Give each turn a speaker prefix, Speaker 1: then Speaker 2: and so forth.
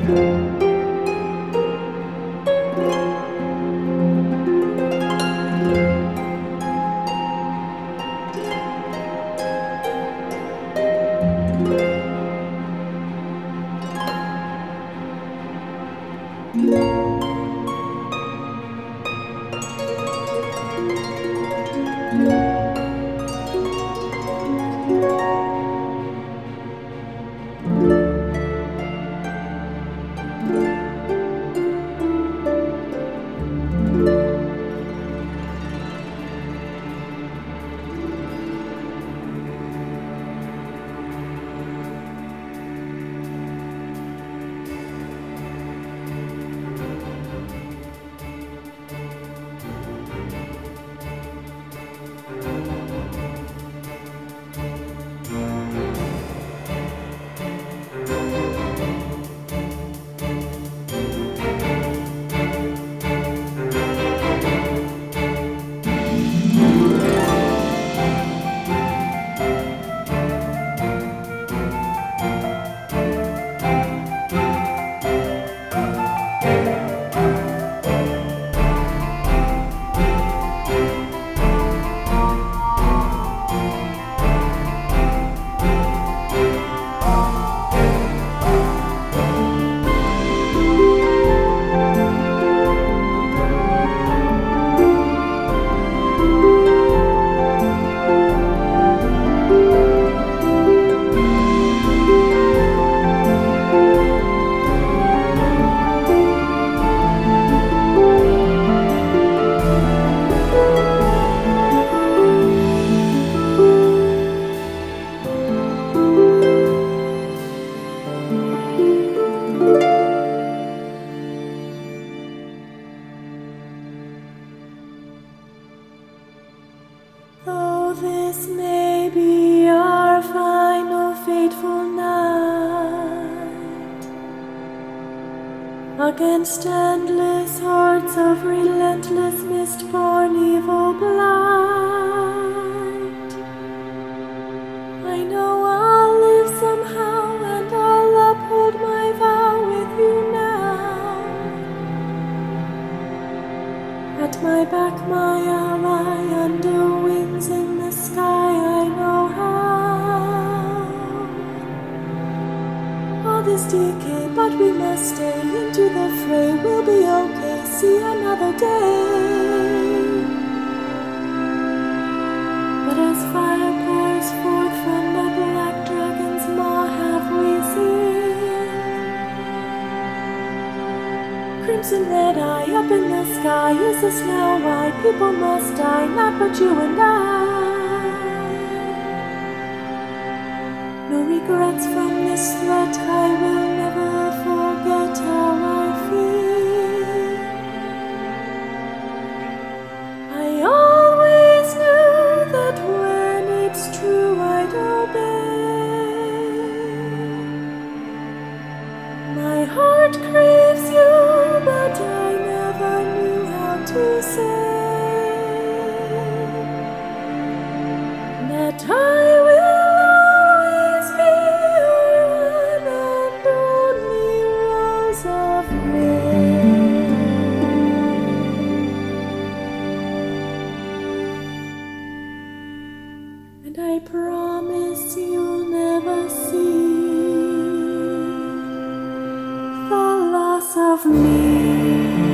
Speaker 1: Though this may be our final fateful night, against endless hordes of relentless mist-born evil blight, I know I'll live somehow, and I'll uphold my vow with you now. At my back, my ally, under wings in the sky, I know how. All this decay, but we must stay into the fray. We'll be okay, see another day. But as fire pours forth from the black dragon's maw, have we seen crimson red eye up in the sky? Is this now why people must die? Not but you and I. No regrets from this threat, I will never forget how I feel. I always knew that when it's true I'd obey. My heart craves you, but I never knew how to say that I will always be your one and only Rose of May. And I promise you'll never see the loss of me.